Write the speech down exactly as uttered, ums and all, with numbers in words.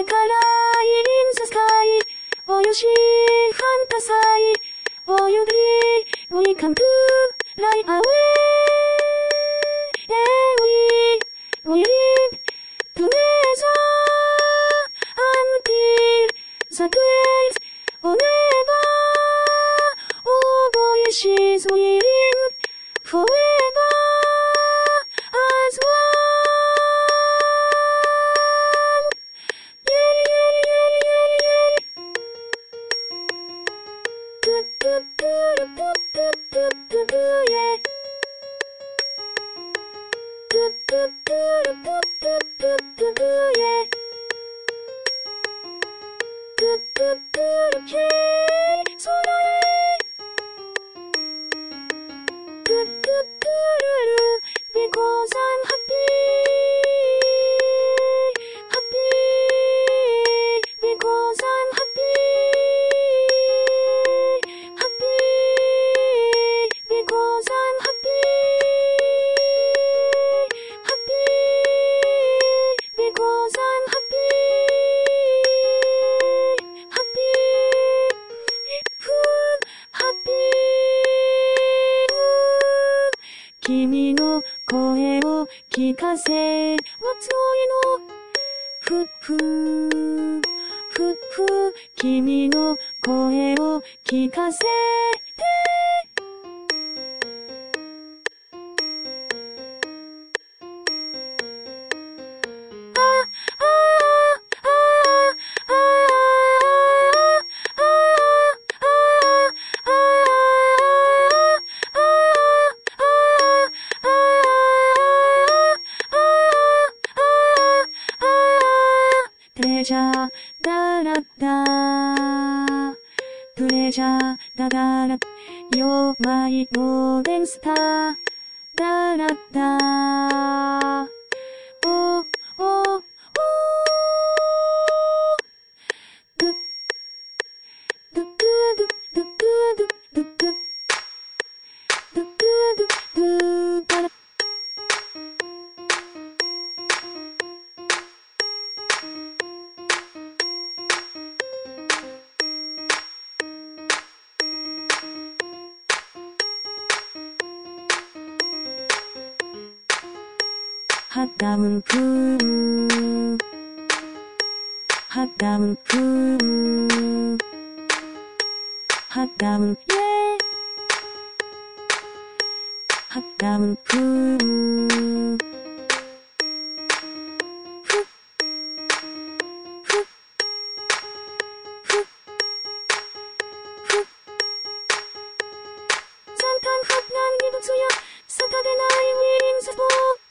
れから in the sky. Oh, you see, fantasy. Oh, you dream, we can do right away. And we, we live together until the great forever. Oh, voices we live forever as one. Because I'm happy, happy, because I'm happy, happy, because I'm happy, happy, because I'm happy, happy, happy. 君の声を聞かせ What's going on? ふっふーふっふー君の声を聞かせてトレジャーだらだトレジャーだだら You're my golden star だらだ Oh, oh, oh ドゥドゥドゥドゥドゥドゥドゥドゥドゥドゥドゥだらハッダウンプーハッダウンプーハッダウンイェーハッダウンプーふっふっふっふっ잠깐 헛난 기도수야 사타게 나의 위인 세포